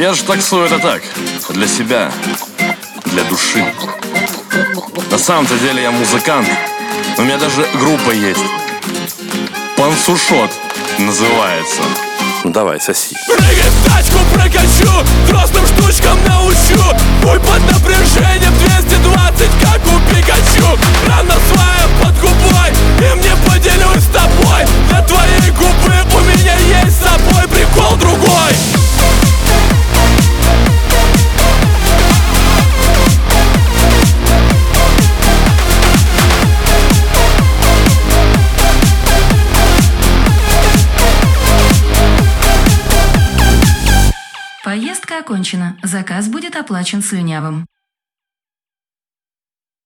Я же таксую это так, для себя, для души. На самом-то деле я музыкант. У меня даже группа есть. Пансушот называется. Ну давай, соси. Прыгай в тачку, прокачу, взрослым штучкам научу. Пуй под напряжением 220, как у Пикачу. Рана своя под губой, и мне поделюсь с тобой. Для твоей губы у меня есть с собой прикол другой. Поездка окончена. Заказ будет оплачен слюнявым.